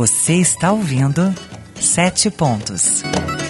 Você está ouvindo 7 Pontos.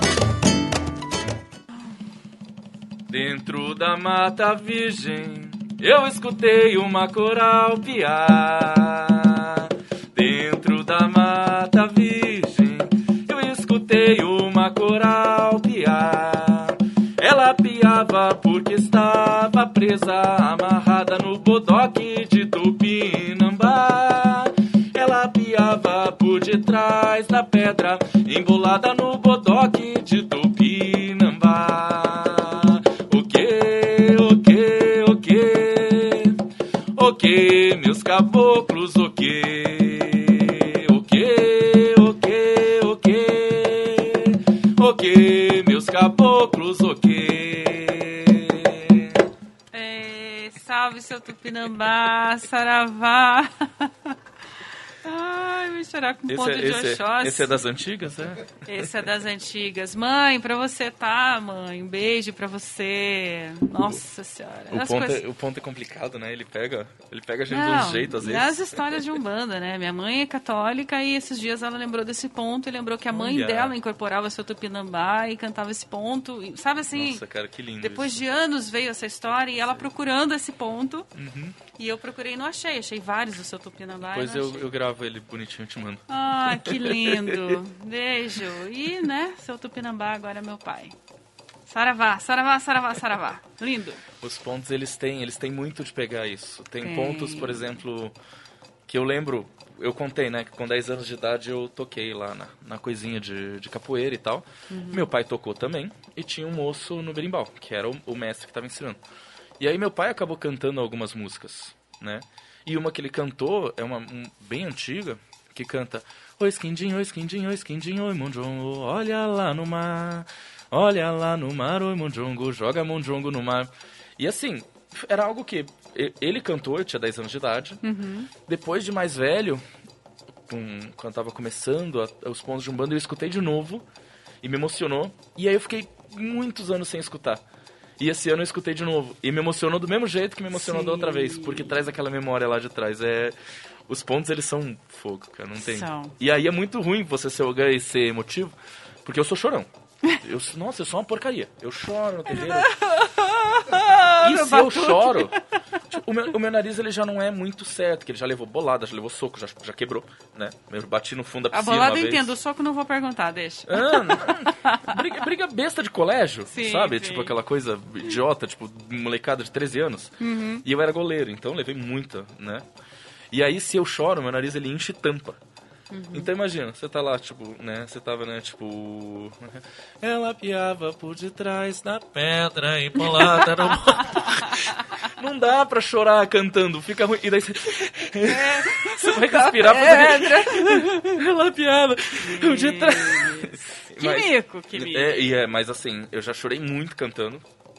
Dentro da mata virgem, eu escutei uma coral piar. Dentro da mata virgem, eu escutei uma coral piar. Ela piava porque estava presa, amarrada no bodoque de Tupinambá. Ela piava por detrás da pedra, embolada no bodoque de Tupinambá. O que, meus caboclos, o que? O que, meus caboclos, o que? Salve, seu Tupinambá, saravá. Ai, vou chorar com ponto de Oxóssi. Esse é das antigas, né? Esse é das antigas. Mãe, pra você, tá, mãe? Um beijo pra você. Nossa Senhora. O ponto é complicado, né? Ele pega a gente de um jeito, às vezes. As histórias de Umbanda, né? Minha mãe é católica e esses dias ela lembrou desse ponto e lembrou que a mãe dela incorporava seu Tupinambá e cantava esse ponto. E, sabe assim? Nossa, cara, que lindo. Depois de anos veio essa história e ela procurando esse ponto. Uhum. E eu procurei e não achei. Achei vários do seu Tupinambá. Depois eu gravo ele bonitinho e te mando. Ah, que lindo. Beijo. E, né, seu Tupinambá agora é meu pai. Saravá, saravá, saravá, saravá. Lindo. Os pontos, eles têm muito de pegar isso. Tem pontos, por exemplo, que eu lembro, eu contei, né, que com 10 anos de idade eu toquei lá na coisinha de capoeira e tal. Uhum. Meu pai tocou também e tinha um moço no berimbau, que era o mestre que estava ensinando. E aí meu pai acabou cantando algumas músicas, né? E uma que ele cantou é uma bem antiga, que canta: oi, esquindinho, oi, esquindinho, oi, esquindinho, oi, mondjongo, olha lá no mar, oi, mondjongo, joga mondjongo no mar. E assim, era algo que ele cantou, eu tinha 10 anos de idade. Uhum. Depois de mais velho, quando eu tava começando os pontos de Umbanda, eu escutei de novo e me emocionou. E aí eu fiquei muitos anos sem escutar. E esse ano eu escutei de novo. E me emocionou do mesmo jeito que me emocionou da outra vez. Porque traz aquela memória lá de trás. Os pontos, eles são fogo, cara. Não tem. E aí é muito ruim você ser orgulho e ser emotivo. Porque eu sou chorão. Nossa, eu sou uma porcaria. Eu choro no terreiro. E se eu choro... Tipo, o meu nariz, ele já não é muito certo. Que ele já levou bolada, já levou soco, já quebrou, né? Eu bati no fundo da piscina. A bolada eu entendo, o soco não vou perguntar, deixa. Briga besta de colégio, sim, sabe? Sim. Tipo aquela coisa idiota, tipo molecada de 13 anos. Uhum. E eu era goleiro, então levei muita, né? E aí, se eu choro, meu nariz, ele enche e tampa. Uhum. Então imagina, você tá lá, tipo, né? Você tava, né, tipo... Ela piava por detrás da pedra empolada no... Não dá pra chorar cantando, fica ruim. E daí você... Você vai respirar pra você... Ela piava por detrás... Que mico. Mas assim, eu já chorei muito cantando.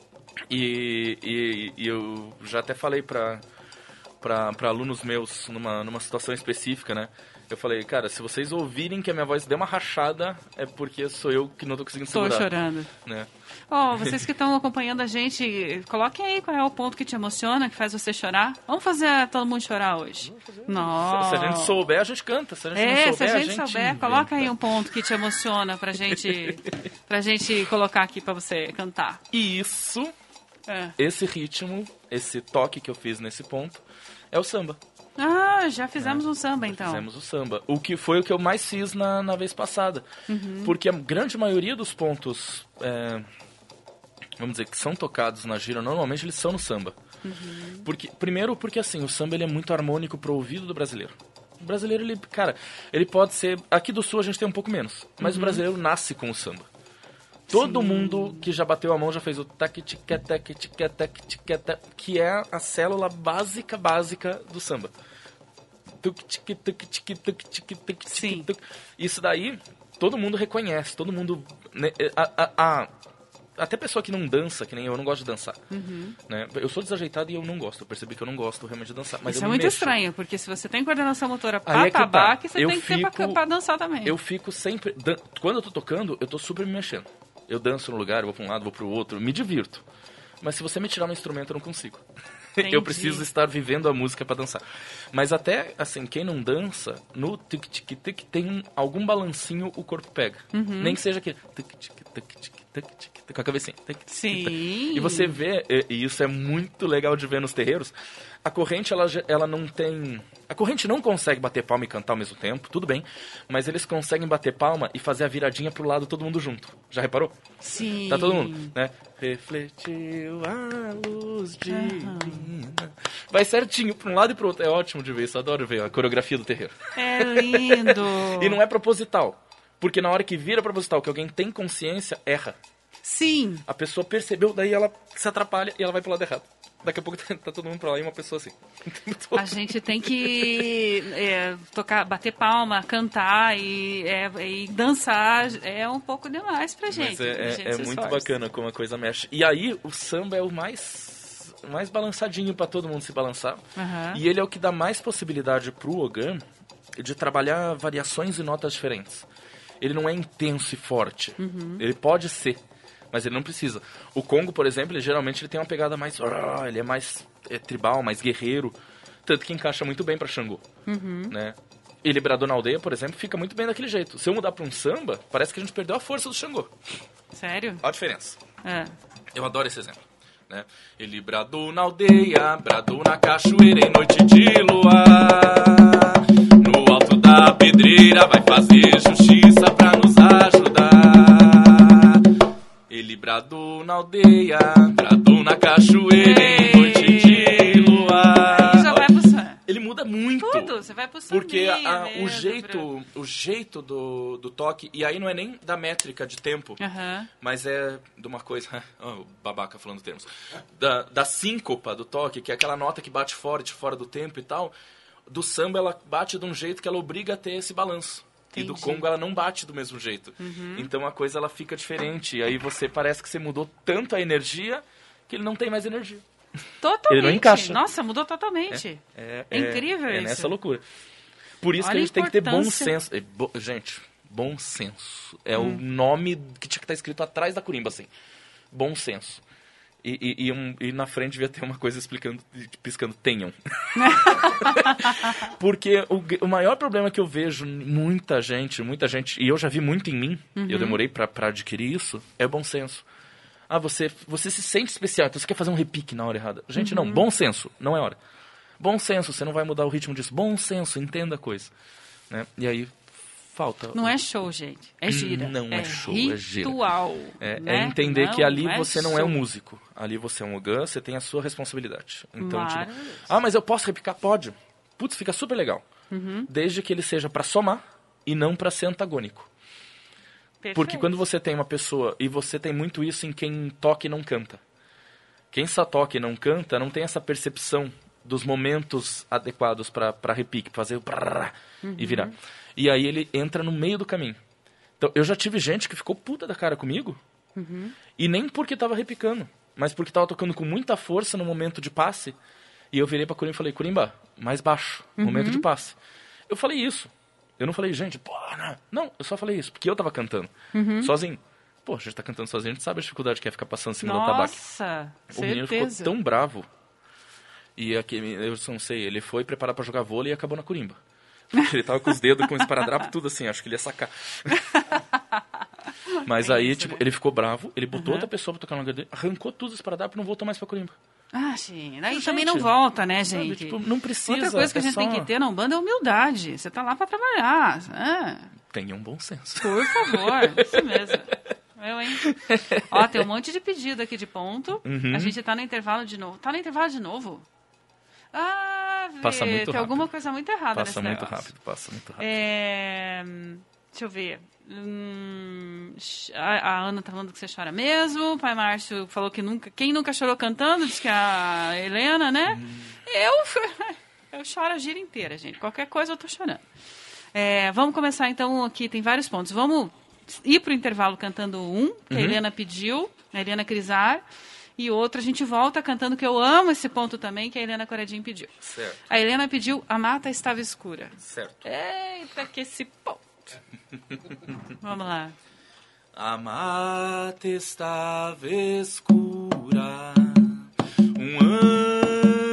E eu já até falei pra alunos meus numa situação específica, né? Eu falei, cara, se vocês ouvirem que a minha voz deu uma rachada, é porque sou eu que não tô conseguindo segurar. Tô chorando. Né? Vocês que estão acompanhando a gente, coloquem aí qual é o ponto que te emociona, que faz você chorar. Vamos fazer todo mundo chorar hoje. Nossa. Se a gente souber, a gente canta. Se a gente não souber, se a gente souber, inventa. Coloca aí um ponto que te emociona pra gente colocar aqui pra você cantar. E isso, esse ritmo, esse toque que eu fiz nesse ponto, é o samba. Já fizemos um samba, então. Fizemos o samba. O que foi o que eu mais fiz na vez passada. Uhum. Porque a grande maioria dos pontos, vamos dizer, que são tocados na gira, normalmente eles são no samba. Uhum. Primeiro porque, assim, o samba ele é muito harmônico pro ouvido do brasileiro. O brasileiro, ele pode ser... Aqui do Sul a gente tem um pouco menos. Mas o brasileiro nasce com o samba. Todo mundo que já bateu a mão já fez o tac-tic-tac, que é a célula básica do samba. Sim. Isso daí, todo mundo reconhece, todo mundo... Até pessoa que não dança, que nem eu não gosto de dançar. Uhum. Né? Eu sou desajeitado e eu não gosto. Eu percebi que eu não gosto realmente de dançar. Mas isso eu é muito mexo. estranho, porque se você tem coordenação motora pra tabaco, você tem que ter pra dançar também. Eu fico sempre... Quando eu tô tocando, eu tô super me mexendo. Eu danço no lugar, eu vou pra um lado, vou pro outro, me divirto. Mas se você me tirar um instrumento, eu não consigo. Eu preciso estar vivendo a música para dançar. Mas até, assim, quem não dança, no tic-tic-tic tem algum balancinho o corpo pega. Nem que seja aquele tic-tic-tic-tic-tic, com a cabecinha. Sim. E você vê, e isso é muito legal de ver nos terreiros, a corrente, ela não tem... A corrente não consegue bater palma e cantar ao mesmo tempo, tudo bem, mas eles conseguem bater palma e fazer a viradinha pro lado todo mundo junto. Já reparou? Sim. Tá todo mundo, né? Refletiu a luz divina. Vai certinho pra um lado e pro outro. É ótimo de ver isso, eu adoro ver a coreografia do terreiro. É lindo. E não é proposital, porque na hora que vira proposital, que alguém tem consciência, erra. Sim. A pessoa percebeu, daí ela se atrapalha e ela vai pro lado errado. Daqui a pouco tá todo mundo pra lá e uma pessoa assim. A gente tem que tocar, bater palma, cantar e dançar. É um pouco demais pra gente. Mas é muito bacana como a coisa mexe. E aí o samba é o mais balançadinho pra todo mundo se balançar. E ele é o que dá mais possibilidade pro Ogã de trabalhar variações e notas diferentes. Ele não é intenso e forte. Ele pode ser, mas ele não precisa. O Congo, por exemplo, geralmente ele tem uma pegada mais... Ele é mais tribal, mais guerreiro. Tanto que encaixa muito bem pra Xangô. Né? E Librador na Aldeia, por exemplo, fica muito bem daquele jeito. Se eu mudar pra um samba, parece que a gente perdeu a força do Xangô. Sério? Olha a diferença. Eu adoro esse exemplo. Né? Ele bradou na aldeia, bradou na cachoeira em noite de luar. No alto da pedreira vai fazer justiça pra nos ajudar. Ele bradou na aldeia, bradou na cachoeira em noite de luar. Já vai pro samba. Ele muda muito. Tudo, você vai pro samba. Porque o jeito do toque, e aí não é nem da métrica de tempo, mas é de uma coisa... o babaca falando termos. Da síncopa do toque, que é aquela nota que bate forte, fora do tempo e tal. Do samba ela bate de um jeito que ela obriga a ter esse balanço. Entendi. E do Congo ela não bate do mesmo jeito. Então a coisa ela fica diferente. E aí você parece que você mudou tanto a energia que ele não tem mais energia. Totalmente. Ele não encaixa. Nossa, mudou totalmente. É incrível isso. É nessa loucura. Por isso que a gente tem que ter bom senso. Gente, bom senso. É o nome que tinha que estar escrito atrás da corimba, assim. Bom senso. E na frente devia ter uma coisa piscando, tenham. Porque o maior problema que eu vejo muita gente, e eu já vi muito em mim, eu demorei pra adquirir isso, é bom senso. Você se sente especial, então você quer fazer um repique na hora errada. Gente, não, bom senso, não é hora. Bom senso, você não vai mudar o ritmo disso. Bom senso, entenda a coisa. Né? E aí falta... Não é show, gente. É gira. Não é show, ritual, é gira. Né? É entender que ali você não é show. um músico. Ali você é um Ogã, você tem a sua responsabilidade. Então, mas eu posso repicar? Pode. Putz, fica super legal. Desde que ele seja pra somar e não pra ser antagônico. Perfeito. Porque quando você tem uma pessoa, e você tem muito isso em quem toca e não canta. Quem só toca e não canta não tem essa percepção dos momentos adequados pra repique, pra fazer o e virar. E aí ele entra no meio do caminho. Então, eu já tive gente que ficou puta da cara comigo, e nem porque tava repicando, mas porque tava tocando com muita força no momento de passe, e eu virei pra Corimba e falei, Corimba, mais baixo, momento de passe. Eu falei isso. Eu não falei, gente, não, eu só falei isso, porque eu tava cantando, sozinho. Pô, a gente tá cantando sozinho, a gente sabe a dificuldade que é ficar passando em cima do tabaco. Nossa, o menino ficou tão bravo, e aqui, eu não sei, ele foi preparar pra jogar vôlei e acabou na Corimba. Porque ele tava com os dedos, com o esparadrapo, tudo assim, acho que ele ia sacar. Mas aí, isso, tipo, ele ficou bravo, ele botou outra pessoa pra tocar no lugar dele, arrancou tudo os esparadrapos e não voltou mais pra Corimba. Sim. Aí também não volta, né, gente? Sabe, tipo, não precisa. Outra coisa que a gente tem que ter na Umbanda é humildade. Você tá lá pra trabalhar. Tenha um bom senso. Por favor, isso mesmo. Eu, hein? Ó, tem um monte de pedido aqui de ponto. A gente tá no intervalo de novo. Tá no intervalo de novo? Passa muito rápido. Tem alguma coisa muito errada nesse negócio. Passa muito rápido. Deixa eu ver. A Ana tá falando que você chora mesmo. O pai Márcio falou que quem nunca chorou cantando, diz que é a Helena, né? Eu choro a gira inteira, gente. Qualquer coisa eu tô chorando. Vamos começar então aqui, tem vários pontos. Vamos ir pro intervalo cantando que a Helena pediu, a Helena Crisar. E outro, a gente volta cantando, que eu amo esse ponto também, que a Helena Coradinho pediu. Certo. A Helena pediu A Mata Estava Escura. Certo. Eita, que esse ponto. Vamos lá. A mata estava escura, um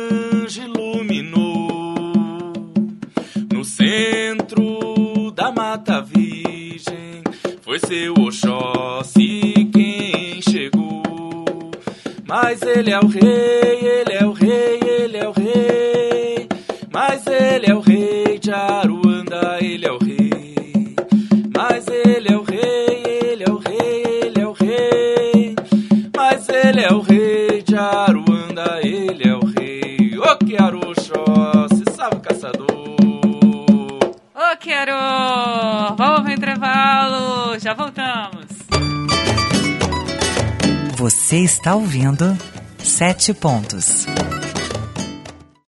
centro da Mata Virgem, foi seu Oxóssi quem chegou. Mas ele é o rei, ele é o rei, ele é o rei. Mas ele é o rei de Aruanda, ele é o rei. Mas ele é o rei, ele é o rei, ele é o rei. Mas ele é o rei de Aruanda, ele é o rei. Ô Quero Oxóssi, salve caçador. Ô Quero, vamos pro intervalo, já voltamos. Você está ouvindo 7 pontos.